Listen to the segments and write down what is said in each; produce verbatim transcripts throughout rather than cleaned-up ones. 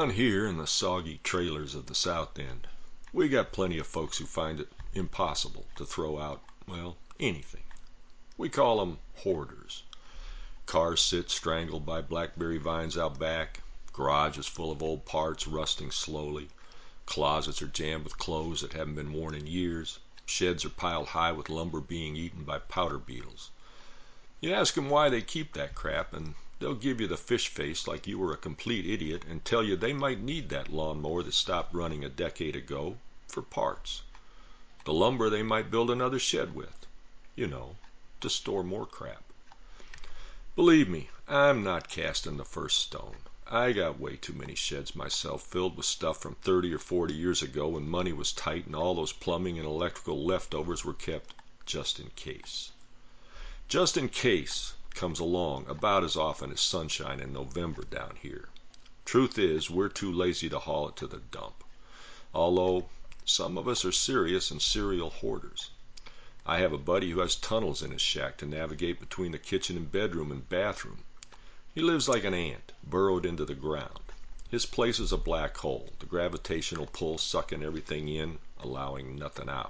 Down here in the soggy trailers of the South End, we got plenty of folks who find it impossible to throw out, well, anything. We call 'em hoarders. Cars sit strangled by blackberry vines out back. Garages full of old parts rusting slowly. Closets are jammed with clothes that haven't been worn in years. Sheds are piled high with lumber being eaten by powder beetles. You ask 'em why they keep that crap, and they'll give you the fish face like you were a complete idiot and tell you they might need that lawnmower that stopped running a decade ago for parts. The lumber they might build another shed with. You know, to store more crap. Believe me, I'm not casting the first stone. I got way too many sheds myself filled with stuff from thirty or forty years ago when money was tight and all those plumbing and electrical leftovers were kept just in case. Just in case comes along about as often as sunshine in November down here. Truth is, we're too lazy to haul it to the dump, although some of us are serious and serial hoarders. I have a buddy who has tunnels in his shack to navigate between the kitchen and bedroom and bathroom. He lives like an ant, burrowed into the ground. His place is a black hole, the gravitational pull sucking everything in, allowing nothing out.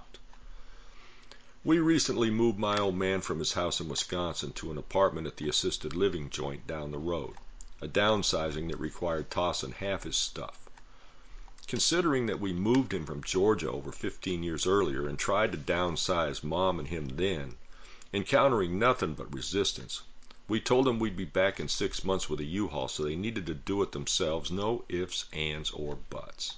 We recently moved my old man from his house in Wisconsin to an apartment at the assisted living joint down the road, a downsizing that required tossing half his stuff. Considering that we moved him from Georgia over fifteen years earlier and tried to downsize Mom and him then, encountering nothing but resistance, we told him we'd be back in six months with a U-Haul, so they needed to do it themselves, no ifs, ands, or buts.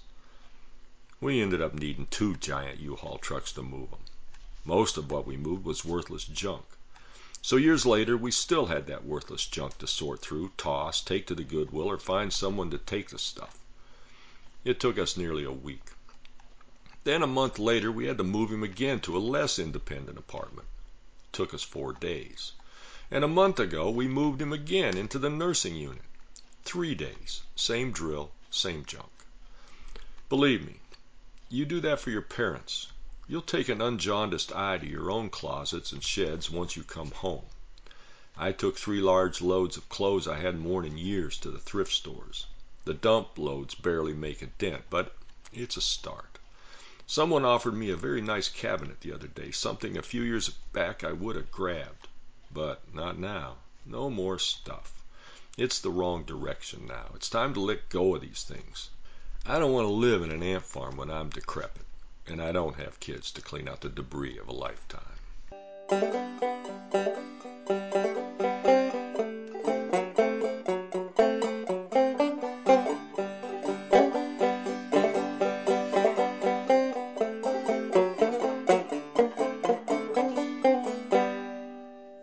We ended up needing two giant U-Haul trucks to move them. Most of what we moved was worthless junk. So years later, we still had that worthless junk to sort through, toss, take to the Goodwill, or find someone to take the stuff. It took us nearly a week. Then a month later, we had to move him again to a less independent apartment. It took us four days. And a month ago, we moved him again into the nursing unit. Three days. Same drill, same junk. Believe me, you do that for your parents. You'll take an unjaundiced eye to your own closets and sheds once you come home. I took three large loads of clothes I hadn't worn in years to the thrift stores. The dump loads barely make a dent, but it's a start. Someone offered me a very nice cabinet the other day, something a few years back I would have grabbed. But not now. No more stuff. It's the wrong direction now. It's time to let go of these things. I don't want to live in an ant farm when I'm decrepit. And I don't have kids to clean out the debris of a lifetime.